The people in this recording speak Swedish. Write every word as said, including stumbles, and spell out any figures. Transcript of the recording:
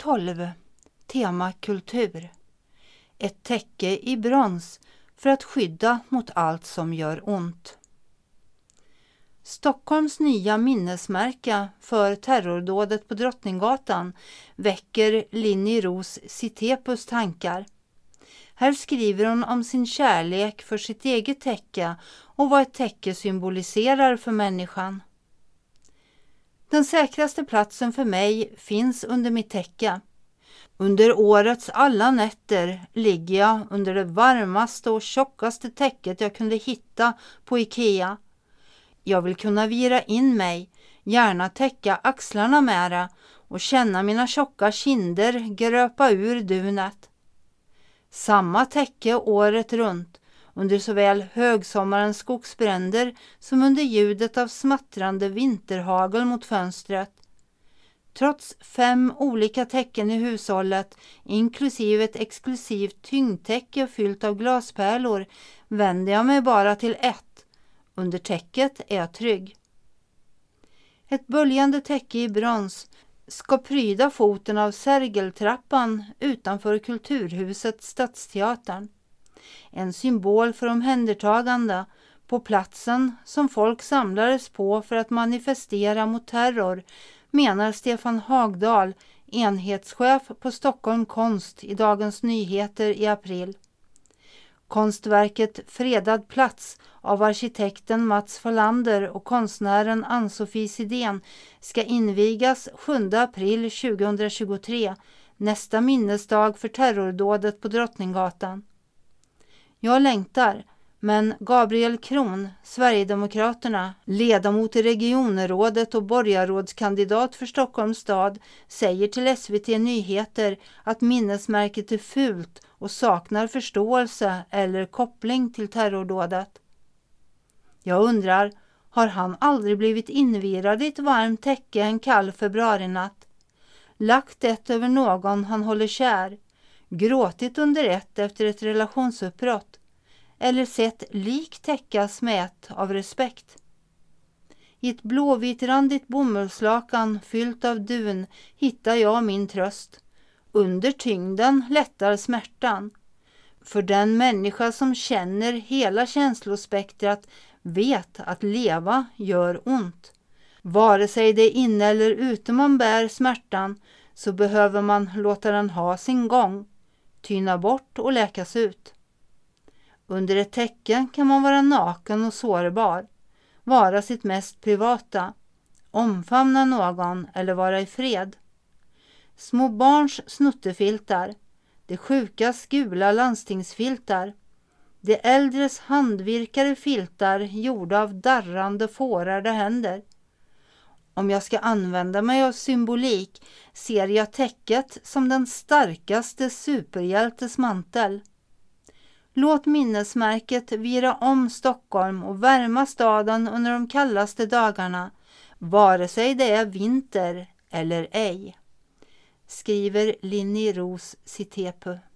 tolv. Tema kultur. Ett täcke i brons för att skydda mot allt som gör ont. Stockholms nya minnesmärke för terrordådet på Drottninggatan väcker Linni Ros Sitepus tankar. Här skriver hon om sin kärlek för sitt eget täcke och vad ett täcke symboliserar för människan. Den säkraste platsen för mig finns under mitt täcke. Under årets alla nätter ligger jag under det varmaste och tjockaste täcket jag kunde hitta på Ikea. Jag vill kunna vira in mig, gärna täcka axlarna med det och känna mina tjocka kinder gröpa ur dunet. Samma täcke året runt, under såväl högsommarens skogsbränder som under ljudet av smattrande vinterhagel mot fönstret. Trots fem olika täcken i hushållet, inklusive ett exklusivt tyngdtäcke fyllt av glaspärlor, vänder jag mig bara till ett. Under täcket är jag trygg. Ett böljande täcke i brons ska pryda foten av Sergeltrappan utanför Kulturhuset Stadsteatern. En symbol för omhändertagande på platsen som folk samlades på för att manifestera mot terror, menar Stefan Hagdahl, enhetschef på Stockholm Konst i Dagens Nyheter i april. Konstverket Fredad plats av arkitekten Mats Fallander och konstnären Ann-Sofie Sidén ska invigas sjunde april tjugohundratjugotre, nästa minnesdag för terrordådet på Drottninggatan. Jag längtar, men Gabriel Kron, Sverigedemokraterna, ledamot i regionrådet och borgarrådskandidat för Stockholms stad, säger till S V T Nyheter att minnesmärket är fult och saknar förståelse eller koppling till terrordådet. Jag undrar, har han aldrig blivit invirad i ett varmt täcke en kall februarinatt? Lagt ett över någon han håller kär, gråtit under ett efter ett relationsuppbrott, eller sett lik täckas med ett av respekt. I ett blåvitrandigt bomullslakan fyllt av dun hittar jag min tröst. Under tyngden lättar smärtan. För den människa som känner hela känslospektrat vet att leva gör ont. Vare sig det är inne eller ute man bär smärtan, så behöver man låta den ha sin gång, tyna bort och läkas ut. Under ett täcke kan man vara naken och sårbar, vara sitt mest privata, omfamna någon eller vara i fred. Små barns snuttefiltar, de sjukas gula landstingsfiltar, de äldres handvirkade filtar gjorda av darrande fårade händer. Om jag ska använda mig av symbolik ser jag täcket som den starkaste superhjältes mantel. Låt minnesmärket vira om Stockholm och värma staden under de kallaste dagarna, vare sig det är vinter eller ej, skriver Linni Ros Sitepu.